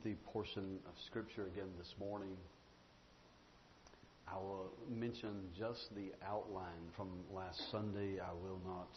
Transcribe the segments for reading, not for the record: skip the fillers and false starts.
lengthy portion of Scripture again this morning. I will mention just the outline from last Sunday. I will not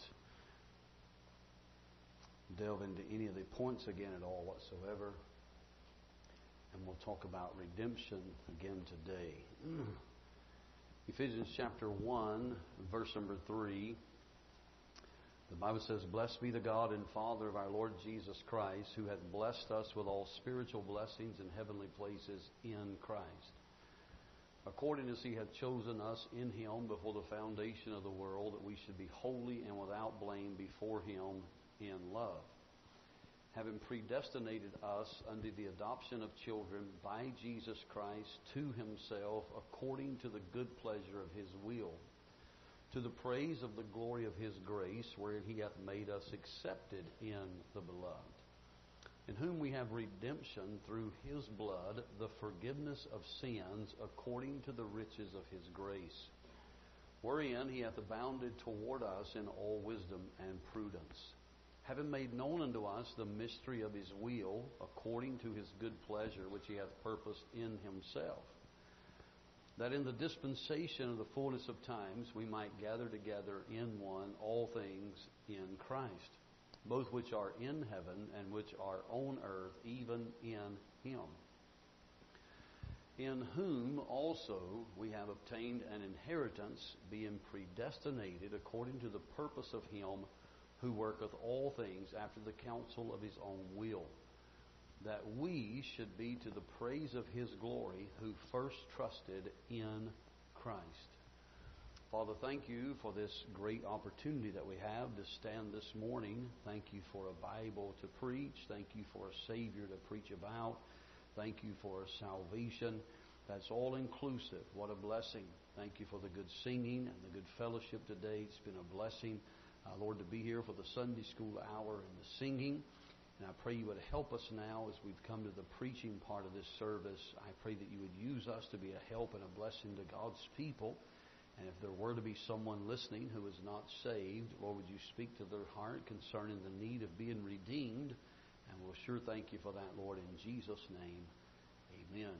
delve into any of the points again at all whatsoever. And we'll talk about redemption again today. Ephesians chapter 1, verse number 3. The Bible says, "Blessed be the God and Father of our Lord Jesus Christ, who hath blessed us with all spiritual blessings in heavenly places in Christ, according as He hath chosen us in Him before the foundation of the world, that we should be holy and without blame before Him in love, having predestinated us unto the adoption of children by Jesus Christ to Himself, according to the good pleasure of His will, to the praise of the glory of His grace, wherein He hath made us accepted in the Beloved, in whom we have redemption through His blood, the forgiveness of sins, according to the riches of His grace, wherein He hath abounded toward us in all wisdom and prudence, having made known unto us the mystery of His will, according to His good pleasure, which He hath purposed in Himself, that in the dispensation of the fullness of times we might gather together in one all things in Christ, both which are in heaven and which are on earth, even in Him, in whom also we have obtained an inheritance, being predestinated according to the purpose of Him who worketh all things after the counsel of His own will, that we should be to the praise of His glory, who first trusted in Christ." Father, thank You for this great opportunity that we have to stand this morning. Thank You for a Bible to preach. Thank You for a Savior to preach about. Thank You for a salvation that's all inclusive. What a blessing. Thank You for the good singing and the good fellowship today. It's been a blessing, Lord, to be here for the Sunday school hour and the singing. And I pray You would help us now as we've come to the preaching part of this service. I pray that You would use us to be a help and a blessing to God's people. And if there were to be someone listening who is not saved, Lord, would You speak to their heart concerning the need of being redeemed? And we'll sure thank You for that, Lord, in Jesus' name. Amen.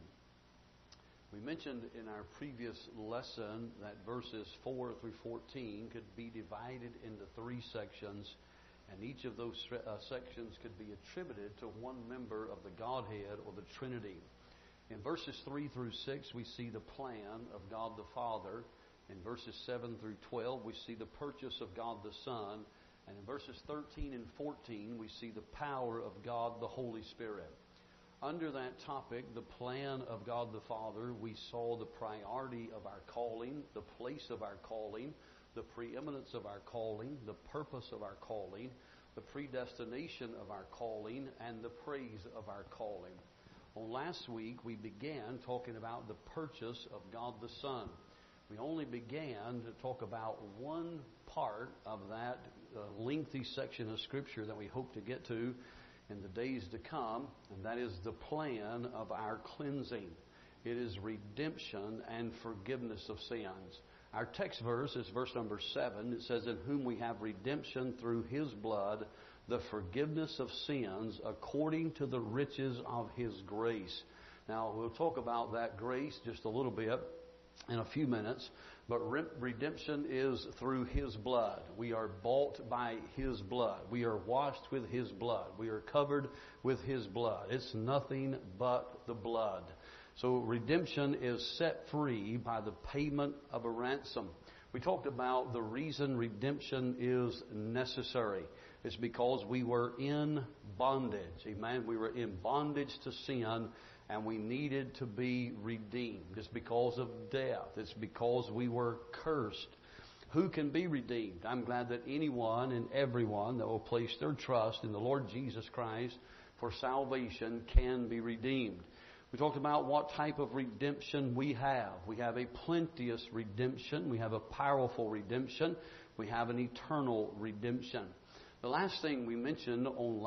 We mentioned in our previous lesson that verses 4 through 14 could be divided into three sections, and each of those sections could be attributed to one member of the Godhead or the Trinity. In verses 3 through 6, we see the plan of God the Father. In verses 7 through 12, we see the purchase of God the Son. And in verses 13 and 14, we see the power of God the Holy Spirit. Under that topic, the plan of God the Father, we saw the priority of our calling, the place of our calling, the preeminence of our calling, the purpose of our calling, the predestination of our calling, and the praise of our calling. Well, last week we began talking about the purchase of God the Son. We only began to talk about one part of that lengthy section of Scripture that we hope to get to in the days to come, and that is the plan of our cleansing. It is redemption and forgiveness of sins. Our text verse is verse number 7. It says, "In whom we have redemption through His blood, the forgiveness of sins, according to the riches of His grace." Now, we'll talk about that grace just a little bit in a few minutes, but redemption is through His blood. We are bought by His blood. We are washed with His blood. We are covered with His blood. It's nothing but the blood. So redemption is set free by the payment of a ransom. We talked about the reason redemption is necessary. It's because we were in bondage. Amen. We were in bondage to sin, and we needed to be redeemed. It's because of death. It's because we were cursed. Who can be redeemed? I'm glad that anyone and everyone that will place their trust in the Lord Jesus Christ for salvation can be redeemed. We talked about what type of redemption we have. We have a plenteous redemption. We have a powerful redemption. We have an eternal redemption. The last thing we mentioned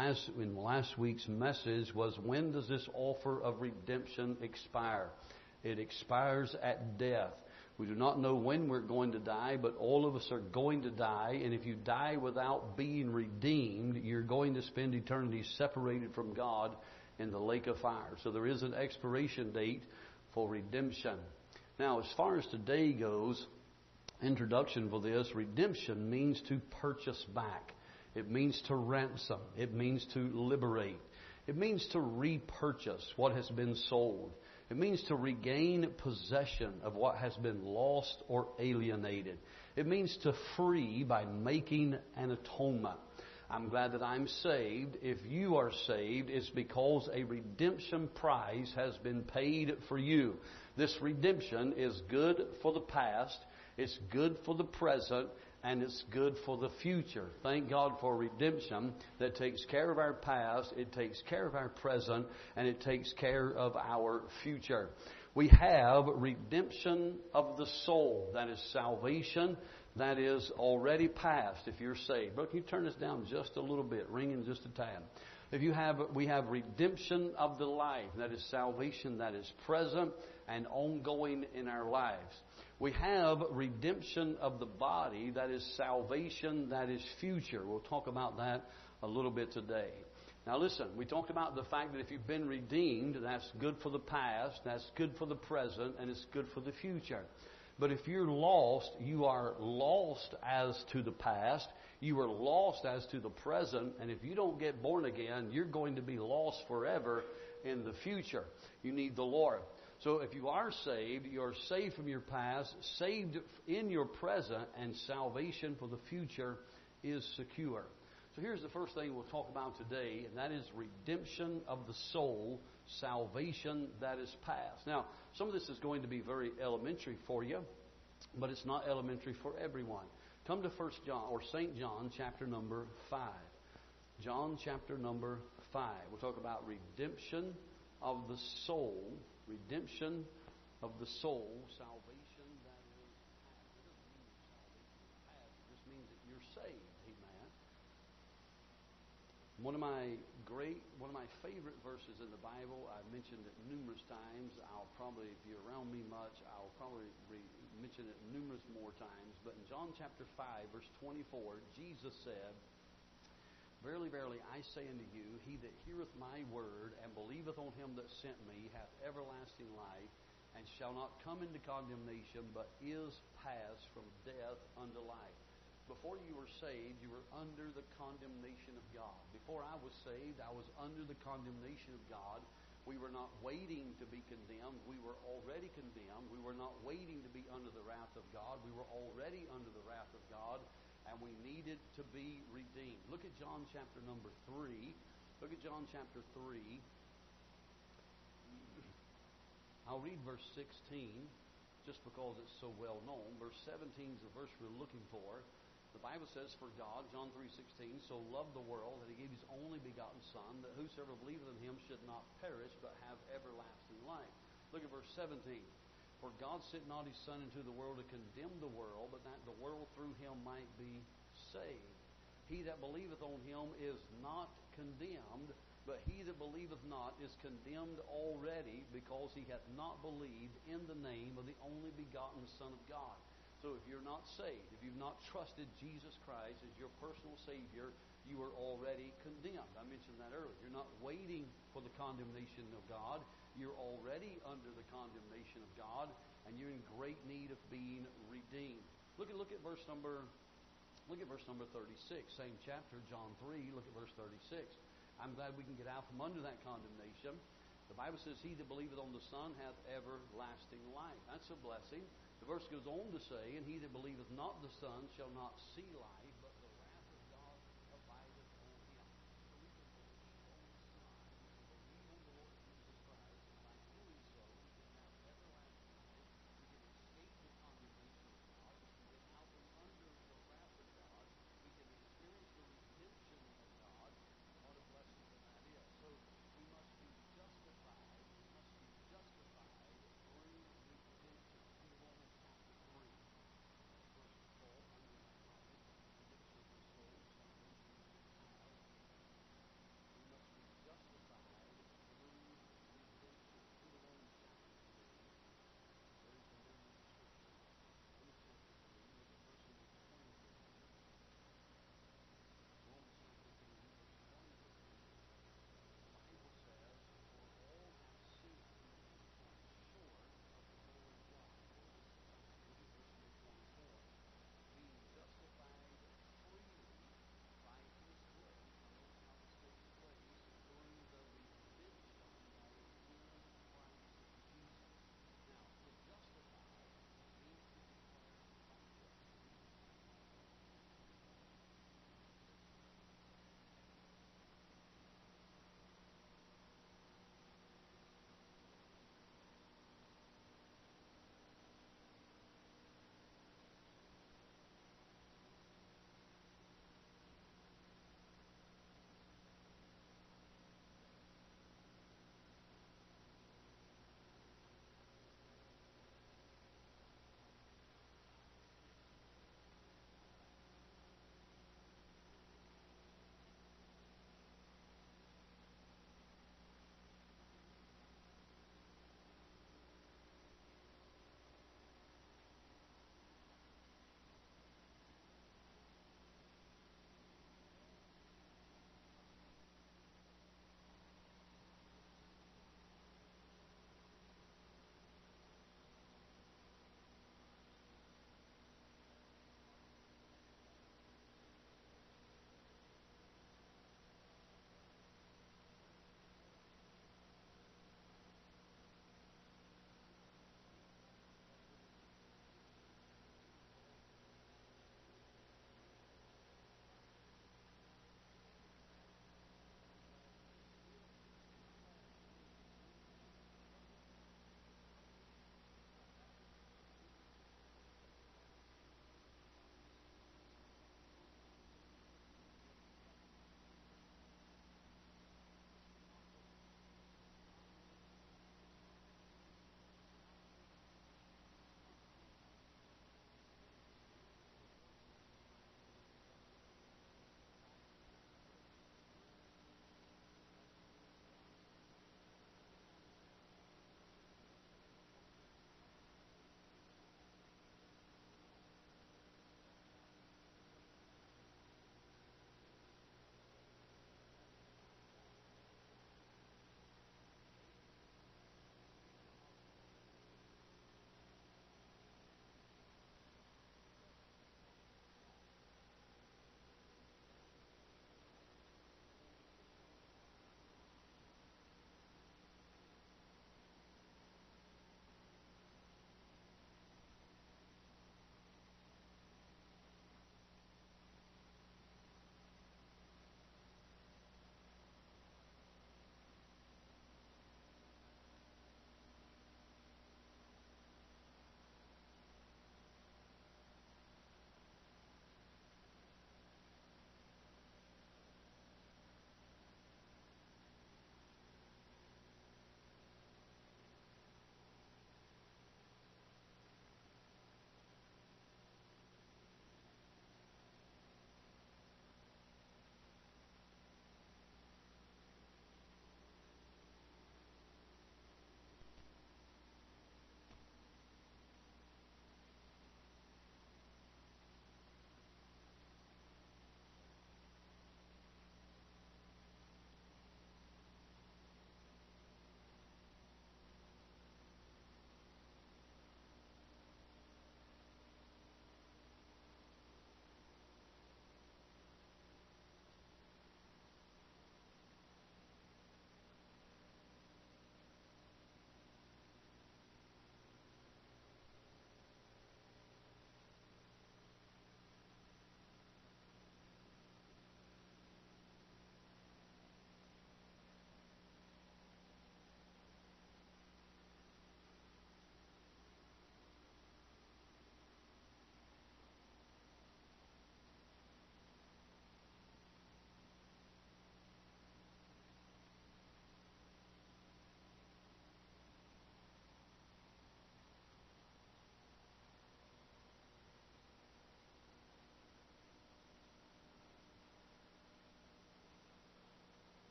in last week's message was, when does this offer of redemption expire? It expires at death. We do not know when we're going to die, but all of us are going to die. And if you die without being redeemed, you're going to spend eternity separated from God in the lake of fire. So there is an expiration date for redemption. Now, as far as today goes, introduction for this, redemption means to purchase back. It means to ransom. It means to liberate. It means to repurchase what has been sold. It means to regain possession of what has been lost or alienated. It means to free by making an atonement. I'm glad that I'm saved. If you are saved, it's because a redemption price has been paid for you. This redemption is good for the past, it's good for the present, and it's good for the future. Thank God for redemption that takes care of our past, it takes care of our present, and it takes care of our future. We have redemption of the soul. That is salvation. That is already past if you're saved. But can you turn this down just a little bit, ringing just a tad? We have redemption of the life. That is salvation. That is present and ongoing in our lives. We have redemption of the body. That is salvation. That is future. We'll talk about that a little bit today. Now listen, we talked about the fact that if you've been redeemed, that's good for the past, that's good for the present, and it's good for the future. But if you're lost, you are lost as to the past, you are lost as to the present, and if you don't get born again, you're going to be lost forever in the future. You need the Lord. So if you are saved, you're saved from your past, saved in your present, and salvation for the future is secure. So here's the first thing we'll talk about today, and that is redemption of the soul, salvation that is past. Now, some of this is going to be very elementary for you, but it's not elementary for everyone. Come to 1 John, or St. John, chapter number 5. John, chapter number 5. We'll talk about redemption of the soul, redemption of the soul, salvation that is past. It doesn't mean salvation is past. It just means that you're saved. Amen. One of my favorite verses in the Bible, I've mentioned it numerous times. I'll probably, if you're around me much, I'll probably mention it numerous more times. But in John chapter 5, verse 24, Jesus said, Verily, verily, I say unto you, he that heareth my word and believeth on him that sent me hath everlasting life, and shall not come into condemnation, but is passed from death unto life. Before you were saved, you were under the condemnation of God. Before I was saved, I was under the condemnation of God. We were not waiting to be condemned. We were already condemned. We were not waiting to be under the wrath of God. We were already under the wrath of God, and we needed to be redeemed. Look at John chapter number 3. Look at John chapter 3. I'll read verse 16 just because it's so well known. Verse 17 is the verse we're looking for. The Bible says, For God, John 3:16, so loved the world that he gave his only begotten Son, that whosoever believeth in him should not perish, but have everlasting life. Look at verse 17. For God sent not his Son into the world to condemn the world, but that the world through him might be saved. He that believeth on him is not condemned, but he that believeth not is condemned already, because he hath not believed in the name of the only begotten Son of God. So if you're not saved, if you've not trusted Jesus Christ as your personal Savior, you are already condemned. I mentioned that earlier. You're not waiting for the condemnation of God. You're already under the condemnation of God, and you're in great need of being redeemed. Look at verse number 36, same chapter, John 3. Look at verse 36. I'm glad we can get out from under that condemnation. The Bible says, He that believeth on the Son hath everlasting life. That's a blessing. The verse goes on to say, And he that believeth not the Son shall not see life, but the wrath of God abideth on him. So we can believe on the Son, we can believe on the Lord Jesus Christ, and by doing so, we can have everlasting life. We can escape the condemnation of God. We can get out from under the wrath of God. We can experience the redemption of God. What a blessing that is. So we must be justified. We must be justified through redemption. Look at Romans chapter 3, verse 12. Underline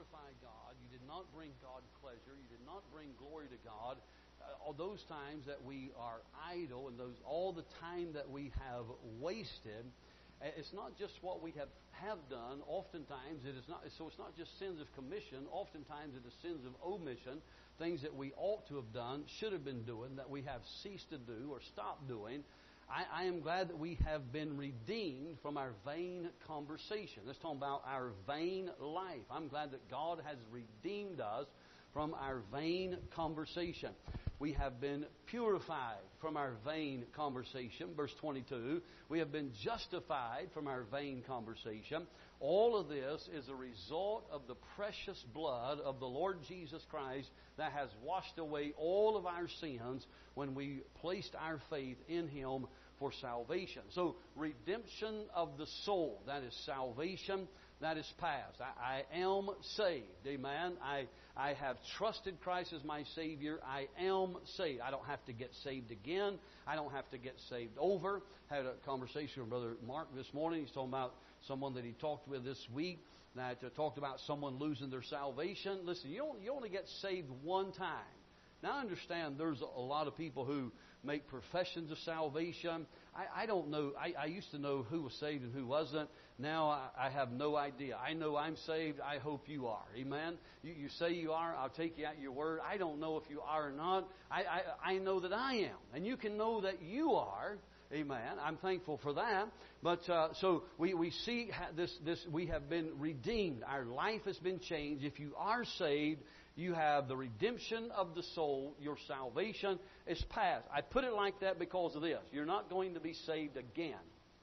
glorify God. You did not bring God pleasure. You did not bring glory to God. All those times that we are idle and all the time that we have wasted, it's not just what we have done. Oftentimes it is not. So it's not just sins of commission. Oftentimes it is sins of omission, things that we ought to have done, should have been doing, that we have ceased to do or stopped doing. I am glad that we have been redeemed from our vain conversation. Let's talk about our vain life. I'm glad that God has redeemed us from our vain conversation. We have been purified from our vain conversation. Verse 22, we have been justified from our vain conversation. All of this is a result of the precious blood of the Lord Jesus Christ that has washed away all of our sins when we placed our faith in Him for salvation. So, redemption of the soul, that is salvation, that is past. I am saved. Amen. I have trusted Christ as my Savior. I am saved. I don't have to get saved again. I don't have to get saved over. I had a conversation with Brother Mark this morning. He's talking about someone that he talked with this week that talked about someone losing their salvation. Listen, you only get saved one time. Now, I understand there's a lot of people who make professions of salvation. I don't know. I used to know who was saved and who wasn't. Now I have no idea. I know I'm saved. I hope you are. Amen? You say you are. I'll take you at your word. I don't know if you are or not. I know that I am. And you can know that you are. Amen. I'm thankful for that. But so we see this. We have been redeemed. Our life has been changed. If you are saved, you have the redemption of the soul. Your salvation is past. I put it like that because of this. You're not going to be saved again.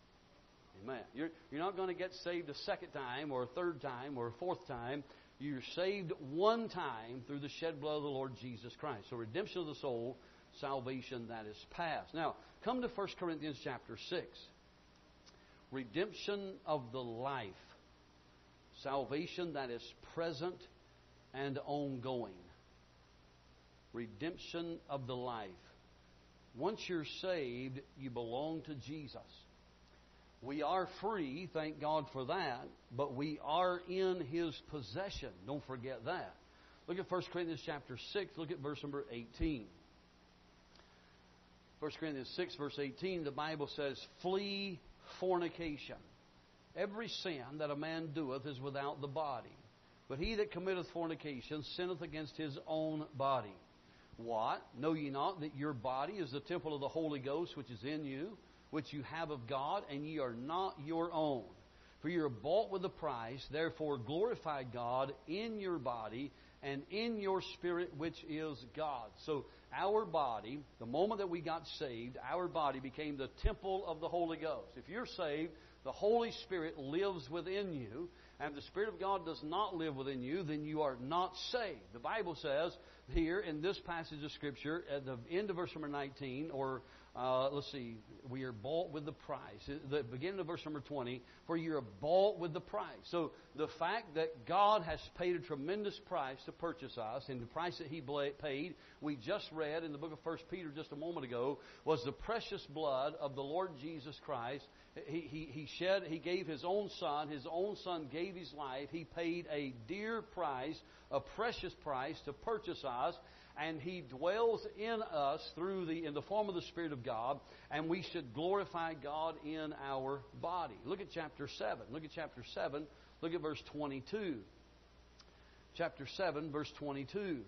Amen. You're not going to get saved a second time or a third time or a fourth time. You're saved one time through the shed blood of the Lord Jesus Christ. So redemption of the soul, salvation that is past. Now, come to 1 Corinthians chapter 6. Redemption of the life. Salvation that is present and ongoing. Redemption of the life. Once you're saved, you belong to Jesus. We are free, thank God for that, but we are in His possession. Don't forget that. Look at 1 Corinthians chapter 6, look at verse number 18. 1 Corinthians 6, verse 18, the Bible says, "Flee fornication. Every sin that a man doeth is without the body. But he that committeth fornication sinneth against his own body. What? Know ye not that your body is the temple of the Holy Ghost which is in you, which you have of God, and ye are not your own? For you are bought with a price. Therefore glorify God in your body and in your spirit, which is God." So our body, the moment that we got saved, our body became the temple of the Holy Ghost. If you're saved, the Holy Spirit lives within you, and the Spirit of God does not live within you, then you are not saved. The Bible says here in this passage of Scripture, at the end of verse number 19, or we are bought with the price. The beginning of verse number 20, for you are bought with the price. So the fact that God has paid a tremendous price to purchase us, and the price that He paid, we just read in the book of 1 Peter just a moment ago, was the precious blood of the Lord Jesus Christ. He gave His own Son. His own Son gave His life. He paid a dear price, a precious price to purchase us. And He dwells in us in the form of the Spirit of God, and we should glorify God in our body. Look at chapter 7. Look at chapter 7. Look at verse 22. Chapter 7, verse 22.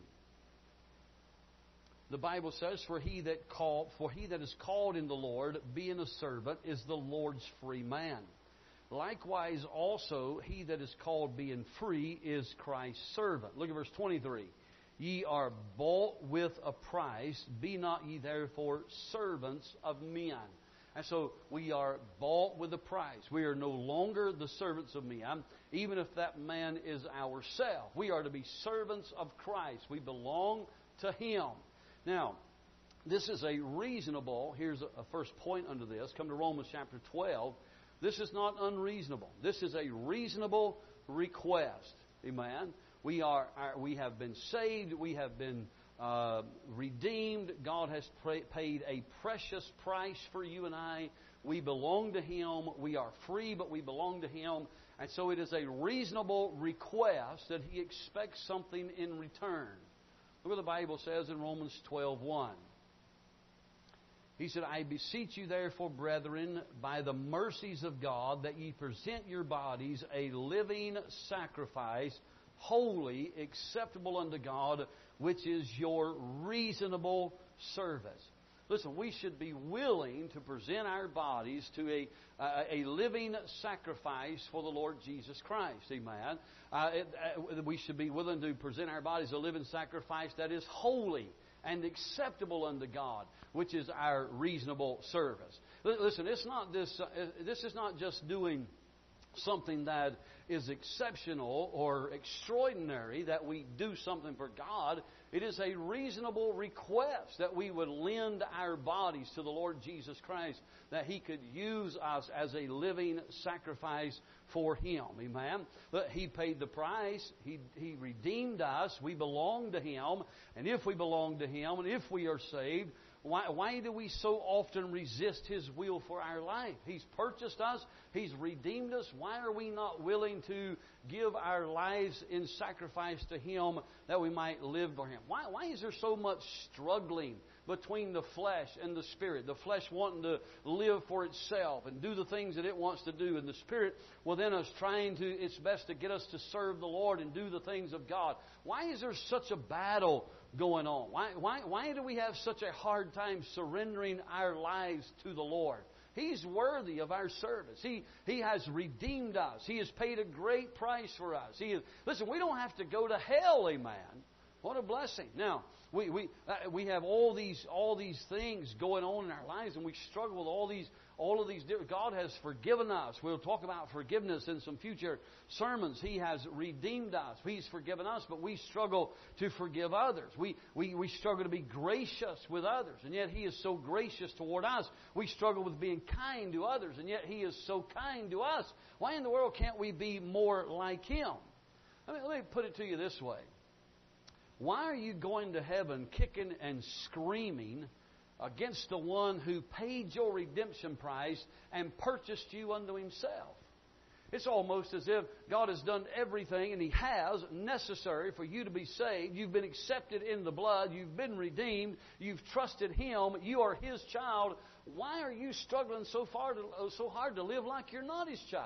The Bible says, For he that is called in the Lord, being a servant, is the Lord's free man. Likewise also, he that is called being free is Christ's servant. Look at verse 23. Ye are bought with a price. Be not ye therefore servants of men. And so we are bought with a price. We are no longer the servants of men, even if that man is ourselves. We are to be servants of Christ. We belong to Him. Now, this is a reasonable, here's a first point under this. Come to Romans chapter 12. This is not unreasonable. This is a reasonable request. Amen. We have been saved. We have been redeemed. God has paid a precious price for you and I. We belong to Him. We are free, but we belong to Him. And so it is a reasonable request that He expects something in return. Look what the Bible says in Romans 12:1. He said, I beseech you therefore, brethren, by the mercies of God, that ye present your bodies a living sacrifice, holy, acceptable unto God, which is your reasonable service. Listen, we should be willing to present our bodies to a living sacrifice for the Lord Jesus Christ. Amen. We should be willing to present our bodies a living sacrifice that is holy and acceptable unto God, which is our reasonable service. Listen, it's not this is not just doing something that is exceptional or extraordinary, that we do something for God. It is a reasonable request that we would lend our bodies to the Lord Jesus Christ, that He could use us as a living sacrifice for Him. Amen. He paid the price. He redeemed us. We belong to Him. And if we belong to Him, and if we are saved, why do we so often resist His will for our life? He's purchased us. He's redeemed us. Why are we not willing to give our lives in sacrifice to Him that we might live for Him? Why is there so much struggling between the flesh and the Spirit? The flesh wanting to live for itself and do the things that it wants to do, and the Spirit within us trying its best to get us to serve the Lord and do the things of God. Why is there such a battle going on? Why do we have such a hard time surrendering our lives to the Lord? He's worthy of our service. He has redeemed us. He has paid a great price for us. Listen, we don't have to go to hell, amen. What a blessing. Now, we have all these things going on in our lives, and we struggle with all of these. God has forgiven us. We'll talk about forgiveness in some future sermons. He has redeemed us. He's forgiven us, but we struggle to forgive others. We struggle to be gracious with others, and yet He is so gracious toward us. We struggle with being kind to others, and yet He is so kind to us. Why in the world can't we be more like Him? Let me put it to you this way. Why are you going to heaven kicking and screaming against the one who paid your redemption price and purchased you unto Himself? It's almost as if God has done everything, and He has, necessary for you to be saved. You've been accepted in the blood. You've been redeemed. You've trusted Him. You are His child. Why are you struggling so hard to live like you're not His child?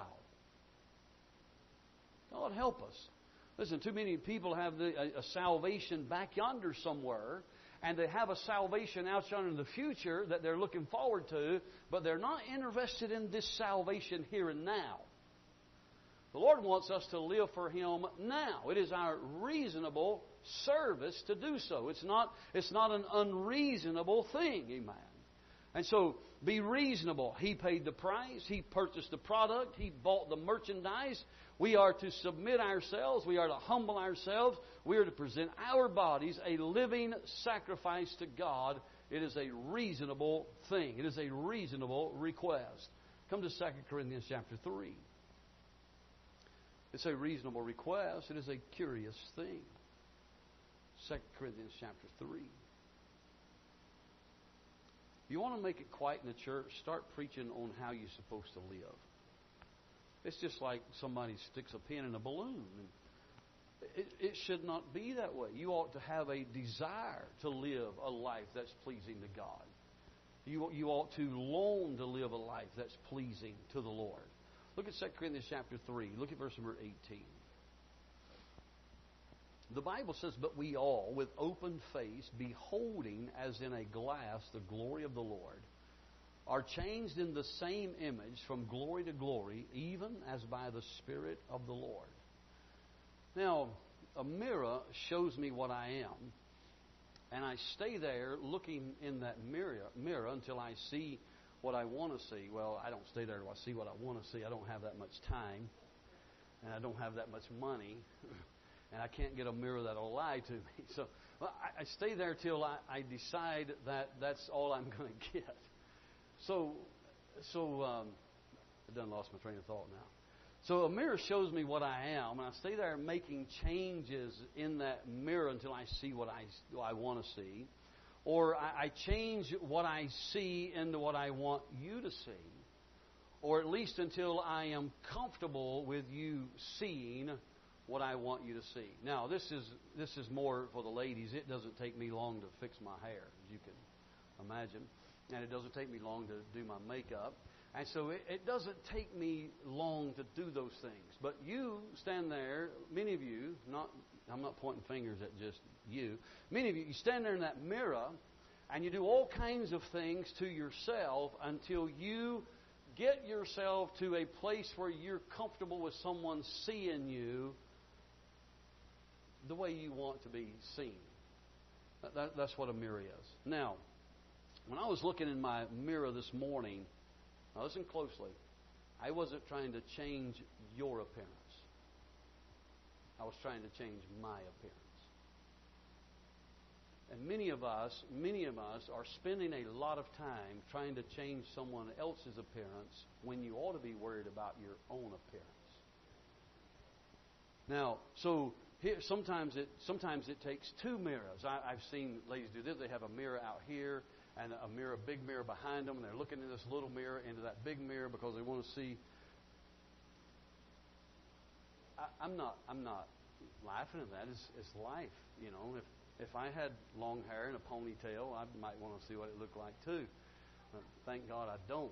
God help us. Listen, too many people have a salvation back yonder somewhere, and they have a salvation out yonder in the future that they're looking forward to, but they're not interested in this salvation here and now. The Lord wants us to live for Him now. It is our reasonable service to do so. It's not an unreasonable thing, amen. And so, be reasonable. He paid the price. He purchased the product. He bought the merchandise. We are to submit ourselves. We are to humble ourselves. We are to present our bodies a living sacrifice to God. It is a reasonable thing. It is a reasonable request. Come to 2 Corinthians chapter 3. It's a reasonable request. It is a curious thing. 2 Corinthians chapter 3. You want to make it quiet in the church, start preaching on how you're supposed to live. It's just like somebody sticks a pin in a balloon. It should not be that way. You ought to have a desire to live a life that's pleasing to God. You ought to long to live a life that's pleasing to the Lord. Look at 2 Corinthians chapter 3. Look at verse number 18. The Bible says, but we all, with open face, beholding as in a glass the glory of the Lord, are changed in the same image from glory to glory, even as by the Spirit of the Lord. Now, a mirror shows me what I am, and I stay there looking in that mirror until I see what I want to see. Well, I don't stay there till I see what I want to see. I don't have that much time, and I don't have that much money. And I can't get a mirror that'll lie to me. So I stay there till I decide that that's all I'm going to get. So I've done lost my train of thought now. So a mirror shows me what I am, and I stay there making changes in that mirror until I see what I want to see. Or I change what I see into what I want you to see. or at least until I am comfortable with you seeing what I want you to see. Now, this is more for the ladies. It doesn't take me long to fix my hair, as you can imagine. And it doesn't take me long to do my makeup. And so it doesn't take me long to do those things. But you stand there, many of you, I'm not pointing fingers at just you. Many of you stand there in that mirror and you do all kinds of things to yourself until you get yourself to a place where you're comfortable with someone seeing you the way you want to be seen. That's what a mirror is. Now, when I was looking in my mirror this morning, now listen closely, I wasn't trying to change your appearance. I was trying to change my appearance. And many of us are spending a lot of time trying to change someone else's appearance when you ought to be worried about your own appearance. Now, so here, sometimes it takes two mirrors. I've seen ladies do this. They have a mirror out here and a big mirror behind them, and they're looking in this little mirror into that big mirror because they want to see. I'm not laughing at that. It's life, you know. If I had long hair and a ponytail, I might want to see what it looked like too. But thank God I don't.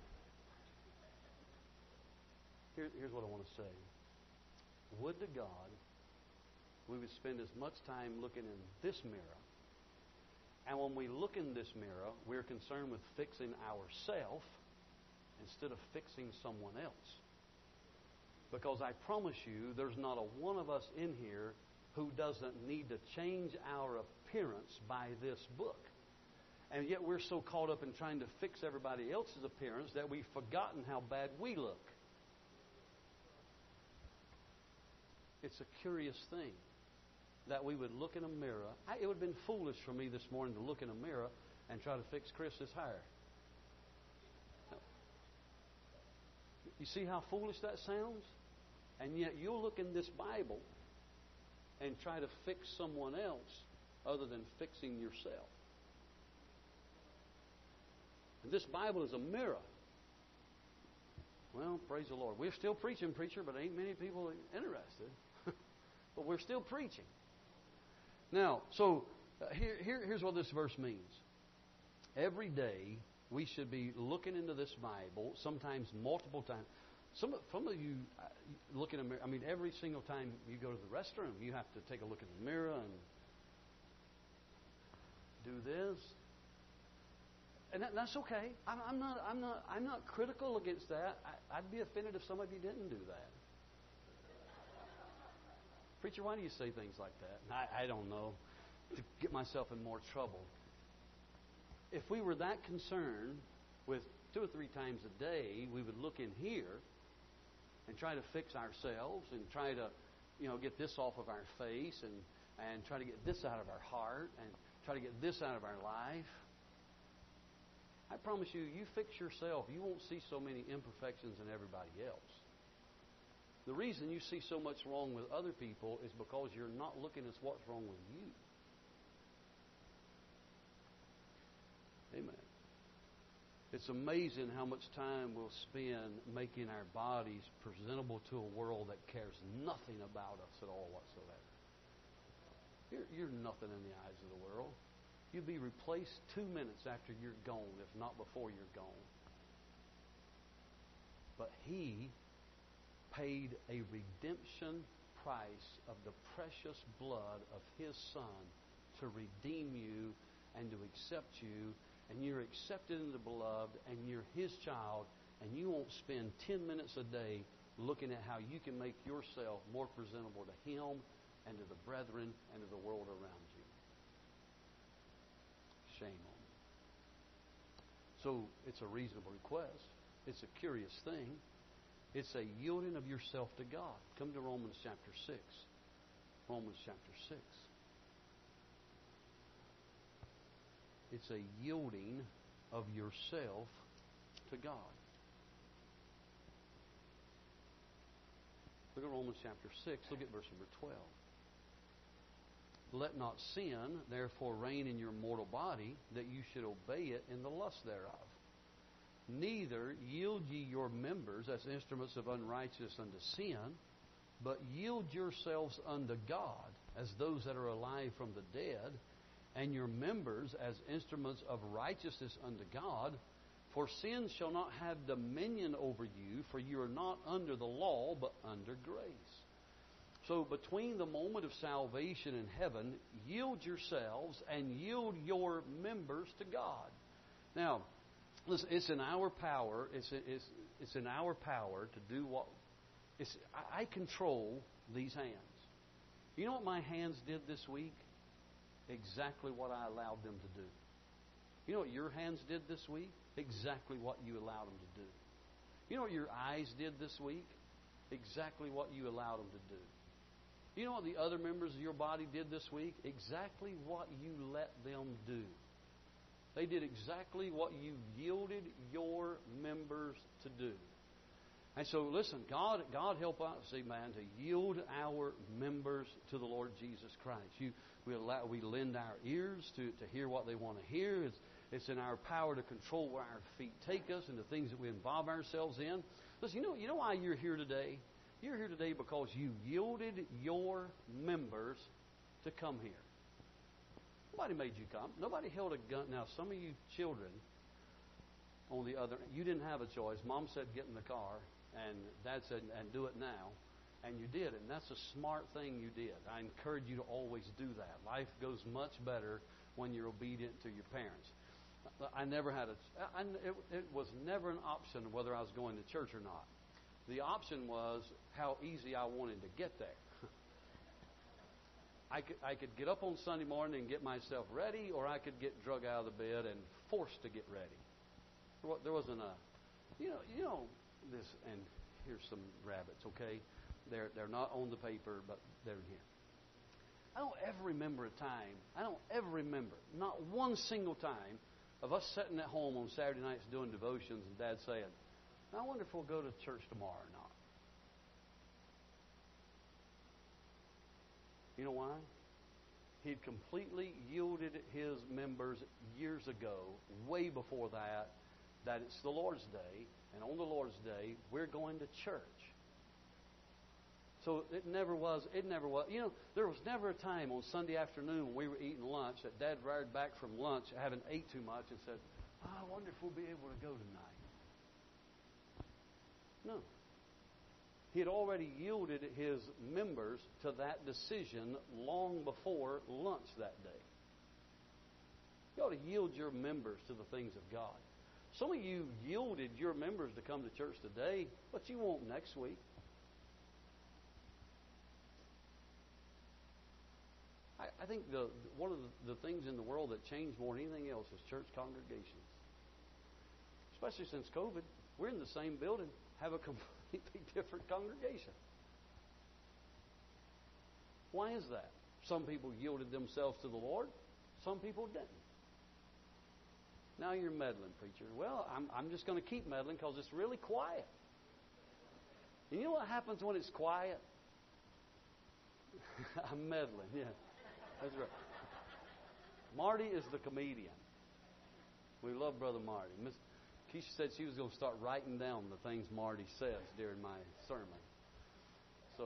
Here's what I want to say. Would to God we would spend as much time looking in this mirror. And when we look in this mirror, we're concerned with fixing ourselves instead of fixing someone else. Because I promise you, there's not a one of us in here who doesn't need to change our appearance by this book. And yet we're so caught up in trying to fix everybody else's appearance that we've forgotten how bad we look. It's a curious thing that we would look in a mirror. It would have been foolish for me this morning to look in a mirror and try to fix Chris's hair. You see how foolish that sounds? And yet you'll look in this Bible and try to fix someone else other than fixing yourself. And this Bible is a mirror. Well, praise the Lord. We're still preaching, preacher, but ain't many people interested. But we're still preaching. Now, so here's what this verse means. Every day we should be looking into this Bible, sometimes multiple times. Some of you look in a mirror. I mean, every single time you go to the restroom, you have to take a look in the mirror and do this. And that's okay. I'm not critical against that. I'd be offended if some of you didn't do that. Preacher, why do you say things like that? I don't know. To get myself in more trouble. If we were that concerned with 2 or 3 times a day, we would look in here and try to fix ourselves and try to, get this off of our face and try to get this out of our heart and try to get this out of our life. I promise you, you fix yourself, you won't see so many imperfections in everybody else. The reason you see so much wrong with other people is because you're not looking at what's wrong with you. Amen. It's amazing how much time we'll spend making our bodies presentable to a world that cares nothing about us at all whatsoever. You're nothing in the eyes of the world. You'll be replaced 2 minutes after you're gone, if not before you're gone. But He paid a redemption price of the precious blood of His Son to redeem you and to accept you. And you're accepted in the beloved, and you're His child, and you won't spend 10 minutes a day looking at how you can make yourself more presentable to Him and to the brethren and to the world around you. Shame on you. So it's a reasonable request. It's a curious thing. It's a yielding of yourself to God. Come to Romans chapter 6. Romans chapter 6. It's a yielding of yourself to God. Look at Romans chapter 6. Look at verse number 12. Let not sin, therefore, reign in your mortal body, that you should obey it in the lust thereof. Neither yield ye your members as instruments of unrighteousness unto sin, but yield yourselves unto God as those that are alive from the dead, and your members as instruments of righteousness unto God. For sin shall not have dominion over you, for you are not under the law, but under grace. So between the moment of salvation and heaven, yield yourselves and yield your members to God. Now, listen, it's in our power. It's in our power to do what. I control these hands. You know what my hands did this week? Exactly what I allowed them to do. You know what your hands did this week? Exactly what you allowed them to do. You know what your eyes did this week? Exactly what you allowed them to do. You know what the other members of your body did this week? Exactly what you let them do. They did exactly what you yielded your members to do. And so, listen, God help us, amen, to yield our members to the Lord Jesus Christ. We lend our ears to hear what they want to hear. It's in our power to control where our feet take us and the things that we involve ourselves in. Listen, you know why you're here today? You're here today because you yielded your members to come here. Nobody made you come. Nobody held a gun. Now, some of you children, on the other, you didn't have a choice. Mom said, get in the car. And Dad said, and do it now. And you did. And that's a smart thing you did. I encourage you to always do that. Life goes much better when you're obedient to your parents. I never had it was never an option whether I was going to church or not. The option was how easy I wanted to get there. I could get up on Sunday morning and get myself ready, or I could get drug out of the bed and forced to get ready. There wasn't a, you know this, and here's some rabbits, okay? They're not on the paper, but they're here. I don't ever remember a time, not one single time, of us sitting at home on Saturday nights doing devotions and Dad saying, I wonder if we'll go to church tomorrow or not. You know why? He'd completely yielded his members years ago, way before that it's the Lord's Day, and on the Lord's Day, we're going to church. So it never was. You know, there was never a time on Sunday afternoon when we were eating lunch that Dad reared back from lunch, having ate too much, and said, I wonder if we'll be able to go tonight. No. He had already yielded his members to that decision long before lunch that day. You ought to yield your members to the things of God. Some of you yielded your members to come to church today, but you won't next week. I think one of the things in the world that changed more than anything else is church congregations. Especially since COVID, we're in the same building, have a completely different congregation. Why is that? Some people yielded themselves to the Lord, some people didn't. Now you're meddling, preacher. Well, I'm just going to keep meddling because it's really quiet. And you know what happens when it's quiet? I'm meddling, yeah. That's right. Marty is the comedian. We love Brother Marty. Miss Keisha said she was going to start writing down the things Marty says during my sermon. So,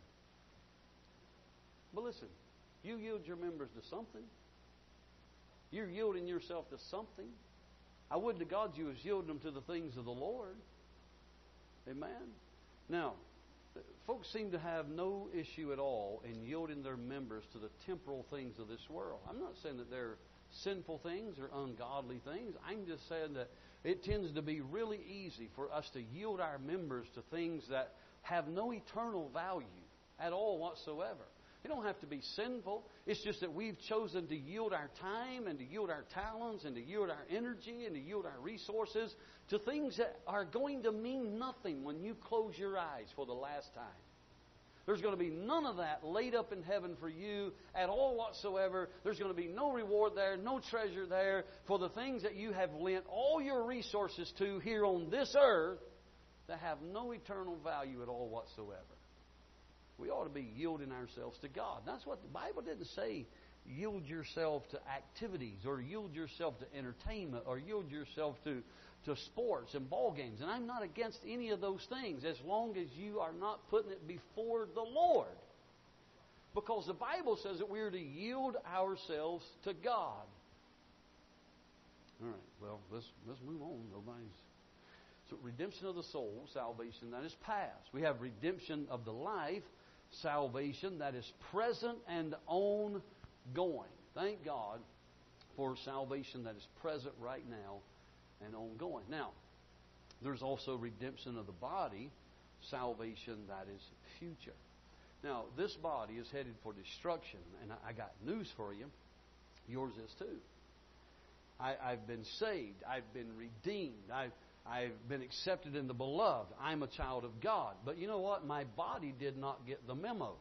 but listen, you yield your members to something. You're yielding yourself to something. I would to God you was yielding them to the things of the Lord. Amen. Now, folks seem to have no issue at all in yielding their members to the temporal things of this world. I'm not saying that they're sinful things or ungodly things. I'm just saying that it tends to be really easy for us to yield our members to things that have no eternal value at all whatsoever. It don't have to be sinful. It's just that we've chosen to yield our time and to yield our talents and to yield our energy and to yield our resources to things that are going to mean nothing when you close your eyes for the last time. There's going to be none of that laid up in heaven for you at all whatsoever. There's going to be no reward there, no treasure there for the things that you have lent all your resources to here on this earth that have no eternal value at all whatsoever. We ought to be yielding ourselves to God. That's what the Bible didn't say yield yourself to activities, or yield yourself to entertainment, or yield yourself to sports and ball games. And I'm not against any of those things as long as you are not putting it before the Lord. Because the Bible says that we are to yield ourselves to God. All right, well, let's move on. So redemption of the soul, salvation that is past. We have redemption of the life, salvation that is present and ongoing. Thank God for salvation that is present right now and ongoing. Now, there's also redemption of the body, salvation that is future. Now, this body is headed for destruction, and I got news for you. Yours is too. I've been saved. I've been redeemed. I've been accepted in the beloved. I'm a child of God. But you know what? My body did not get the memo.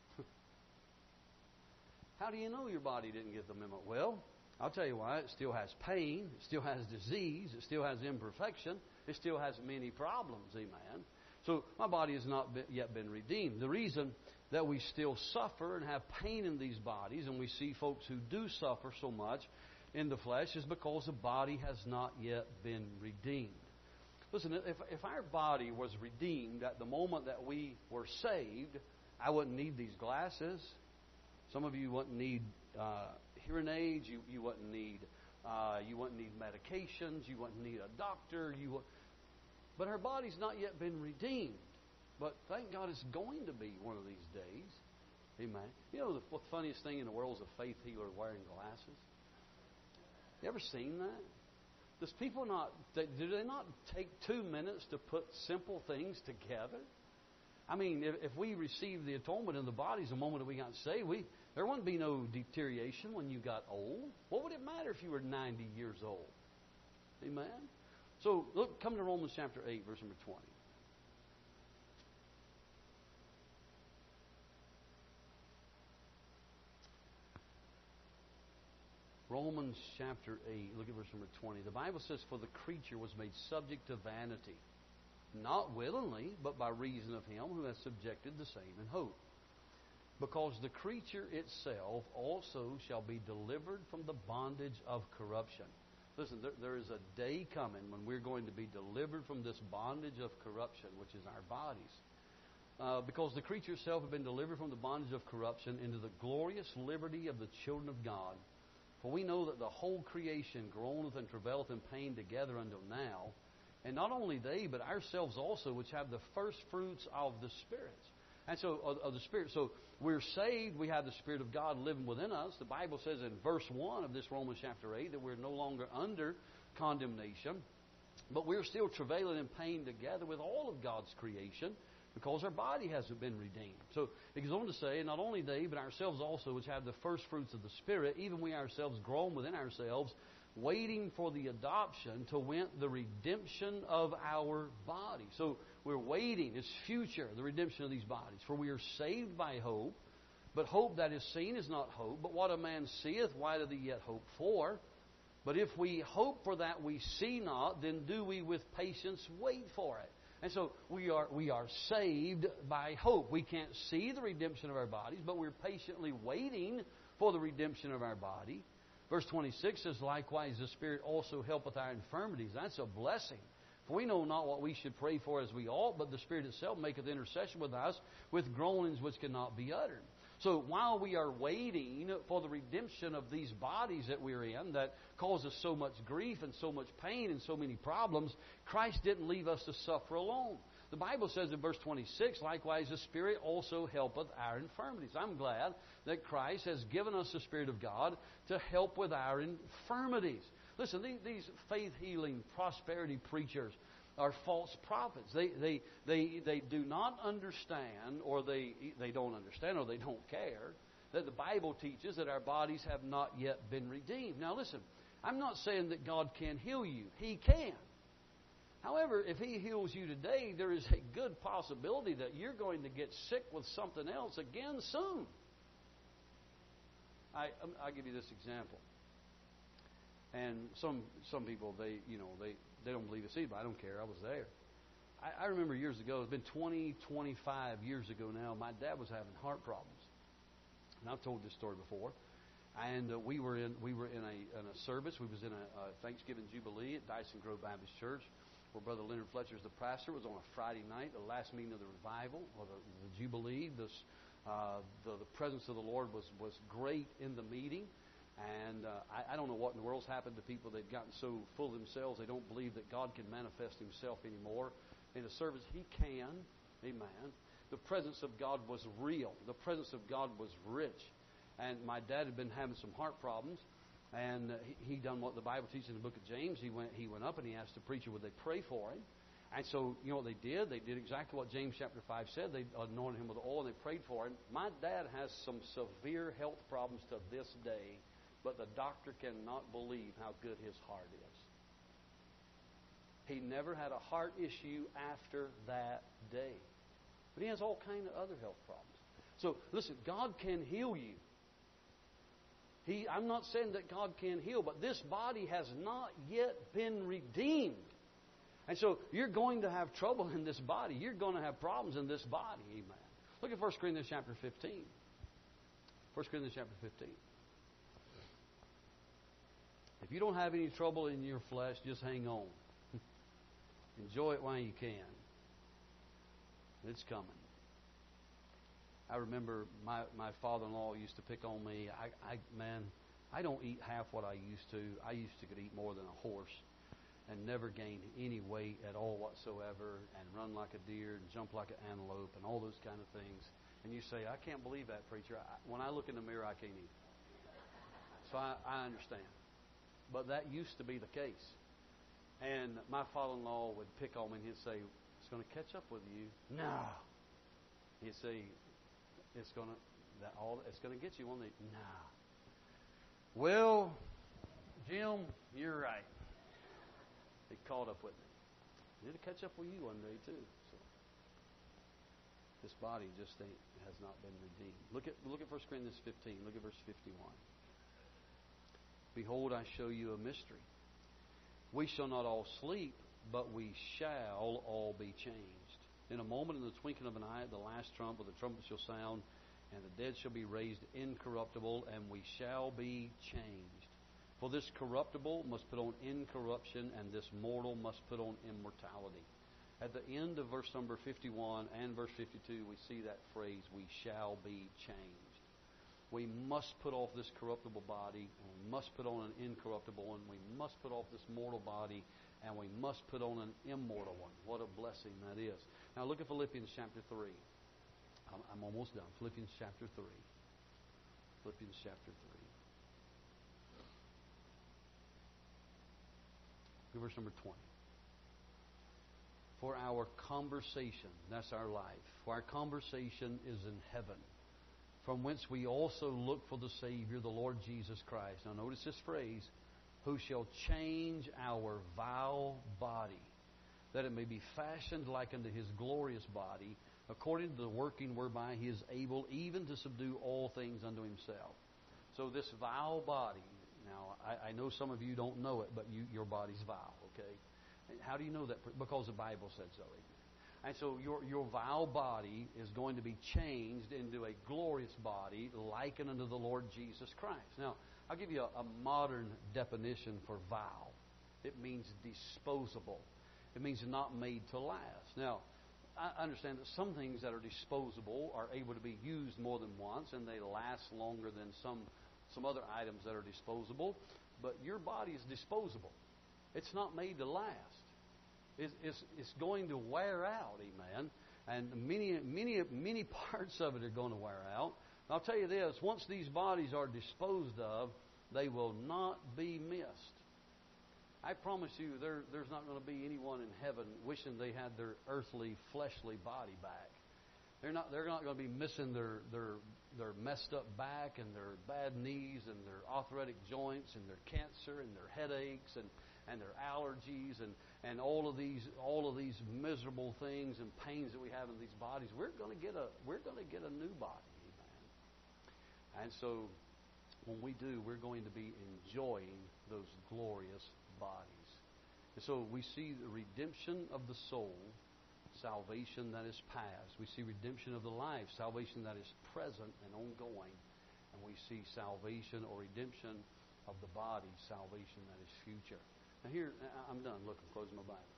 How do you know your body didn't get the memo? Well, I'll tell you why. It still has pain. It still has disease. It still has imperfection. It still has many problems. Amen. So my body has not yet been redeemed. The reason that we still suffer and have pain in these bodies, and we see folks who do suffer so much in the flesh, is because the body has not yet been redeemed. Listen, if our body was redeemed at the moment that we were saved, I wouldn't need these glasses. Some of you wouldn't need hearing aids. You wouldn't need medications. You wouldn't need a doctor. But our body's not yet been redeemed. But thank God it's going to be one of these days. Amen. You know, the funniest thing in the world is a faith healer wearing glasses. You ever seen that? Do they not take 2 minutes to put simple things together? I mean, if we received the atonement in the bodies the moment that we got saved, there wouldn't be no deterioration when you got old. What would it matter if you were 90 years old? Amen? So, look, come to Romans chapter 8, verse number 20. Romans chapter 8, look at verse number 20. The Bible says, "For the creature was made subject to vanity, not willingly, but by reason of him who has subjected the same in hope. Because the creature itself also shall be delivered from the bondage of corruption." Listen, there is a day coming when we're going to be delivered from this bondage of corruption, which is our bodies. Because the creature itself has been delivered from the bondage of corruption into the glorious liberty of the children of God. For we know that the whole creation groaneth and travaileth in pain together until now. And not only they, but ourselves also, which have the first fruits of the spirits. And so, of the Spirit. So, we're saved. We have the Spirit of God living within us. The Bible says in verse 1 of this Romans chapter 8 that we're no longer under condemnation. But we're still travailing in pain together with all of God's creation, because our body hasn't been redeemed. So it goes on to say, not only they, but ourselves also, which have the first fruits of the Spirit, even we ourselves groan within ourselves, waiting for the adoption to wit the redemption of our body. So we're waiting. It's future, the redemption of these bodies. For we are saved by hope, but hope that is seen is not hope. But what a man seeth, why doth he yet hope for? But if we hope for that we see not, then do we with patience wait for it. And so we are saved by hope. We can't see the redemption of our bodies, but we're patiently waiting for the redemption of our body. Verse 26 says, "Likewise the Spirit also helpeth our infirmities." That's a blessing. For we know not what we should pray for as we ought, but the Spirit itself maketh intercession with us with groanings which cannot be uttered. So while we are waiting for the redemption of these bodies that we're in that cause us so much grief and so much pain and so many problems, Christ didn't leave us to suffer alone. The Bible says in verse 26, "Likewise the Spirit also helpeth our infirmities." I'm glad that Christ has given us the Spirit of God to help with our infirmities. Listen, these faith-healing prosperity preachers are false prophets. They do not understand, or they don't understand, or they don't care that the Bible teaches that our bodies have not yet been redeemed. Now listen, I'm not saying that God can't heal you. He can. However, if He heals you today, there is a good possibility that you're going to get sick with something else again soon. I'll give you this example. And some people, they don't believe it's either, but I don't care. I was there. I remember years ago, it's been 25 years ago now, my dad was having heart problems. And I've told this story before. And we were in a service. We was in a Thanksgiving Jubilee at Dyson Grove Baptist Church, where Brother Leonard Fletcher is the pastor. It was on a Friday night, the last meeting of the revival, or the Jubilee. The presence of the Lord was great in the meeting. And I don't know what in the world's happened to people. They've gotten so full of themselves they don't believe that God can manifest Himself anymore. In the service, He can. Amen. The presence of God was real. The presence of God was rich. And my dad had been having some heart problems, and he done what the Bible teaches in the book of James. He went up and he asked the preacher, would they pray for him? And so, you know what they did? They did exactly what James chapter 5 said. They anointed him with oil and they prayed for him. My dad has some severe health problems to this day, but the doctor cannot believe how good his heart is. He never had a heart issue after that day. But he has all kinds of other health problems. So, listen, God can heal you. I'm not saying that God can heal, but this body has not yet been redeemed. And so you're going to have trouble in this body. You're going to have problems in this body. Amen. Look at 1 Corinthians chapter 15. 1 Corinthians chapter 15. If you don't have any trouble in your flesh, just hang on. Enjoy it while you can. It's coming. I remember my father-in-law used to pick on me. I don't eat half what I used to. I used to could eat more than a horse and never gain any weight at all whatsoever and run like a deer and jump like an antelope and all those kind of things. And you say, I can't believe that, preacher. When I look in the mirror, I can't eat. So I understand. But that used to be the case. And my father-in-law would pick on me and he'd say, it's going to catch up with you. No. He'd say, it's going to get you, won't it? No. Well, Jim, you're right. It caught up with me. It'll catch up with you one day too. So this body just has not been redeemed. Look at 1 Corinthians 15. Look at verse 51. Behold, I show you a mystery. We shall not all sleep, but we shall all be changed. In a moment, in the twinkling of an eye, at the last trump, with the trumpet shall sound, and the dead shall be raised incorruptible, and we shall be changed. For this corruptible must put on incorruption, and this mortal must put on immortality. At the end of verse number 51 and verse 52, we see that phrase, we shall be changed. We must put off this corruptible body, and we must put on an incorruptible one. We must put off this mortal body, and we must put on an immortal one. What a blessing that is. Now look at Philippians chapter 3. I'm almost done. Philippians chapter 3. Philippians chapter 3. Look at verse number 20. For our conversation, that's our life, for our conversation is in heaven, from whence we also look for the Savior, the Lord Jesus Christ. Now notice this phrase, who shall change our vile body, that it may be fashioned like unto His glorious body, according to the working whereby He is able even to subdue all things unto Himself. So this vile body, now I know some of you don't know it, but your body's vile, okay? How do you know that? Because the Bible said so. And so your vile body is going to be changed into a glorious body likened unto the Lord Jesus Christ. Now, I'll give you a modern definition for vile. It means disposable. It means not made to last. Now, I understand that some things that are disposable are able to be used more than once, and they last longer than some other items that are disposable. But your body is disposable. It's not made to last. It's going to wear out, amen. And many parts of it are going to wear out. I'll tell you this, once these bodies are disposed of, they will not be missed. I promise you there's not going to be anyone in heaven wishing they had their earthly, fleshly body back. They're not going to be missing their messed up back and their bad knees and their arthritic joints and their cancer and their headaches and their allergies and all of these miserable things and pains that we have in these bodies. We're going to get a new body, amen. And so when we do, we're going to be enjoying those glorious bodies. And so we see the redemption of the soul, salvation that is past. We see redemption of the life, salvation that is present and ongoing. And we see salvation or redemption of the body, salvation that is future. Now here, I'm done. Look, I'm closing my Bible.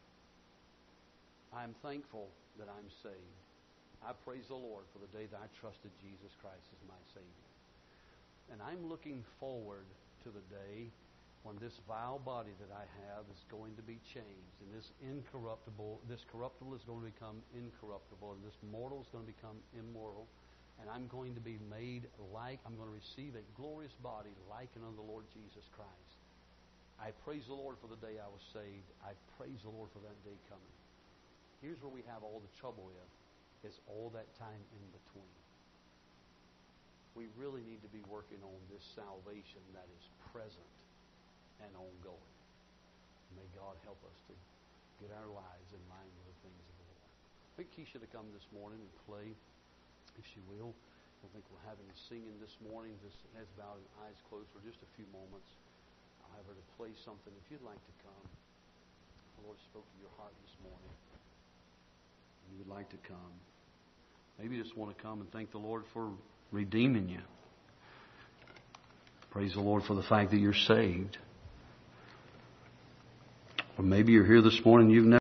I'm thankful that I'm saved. I praise the Lord for the day that I trusted Jesus Christ as my Savior. And I'm looking forward to the day when this vile body that I have is going to be changed, and this corruptible is going to become incorruptible, and this mortal is going to become immortal, and I'm going to be made like, I'm going to receive a glorious body likened unto the Lord Jesus Christ. I praise the Lord for the day I was saved. I praise the Lord for that day coming. Here's where we have all the trouble is all that time in between. We really need to be working on this salvation that is present and ongoing. May God help us to get our lives in line with the things of the Lord. I think Keisha to come this morning and play, if she will. I think we'll have him singing this morning, just heads bowed and eyes closed for just a few moments. I'll have her to play something. If you'd like to come, the Lord spoke to your heart this morning. You would like to come. Maybe you just want to come and thank the Lord for redeeming you. Praise the Lord for the fact that you're saved. Or maybe you're here this morning, you've never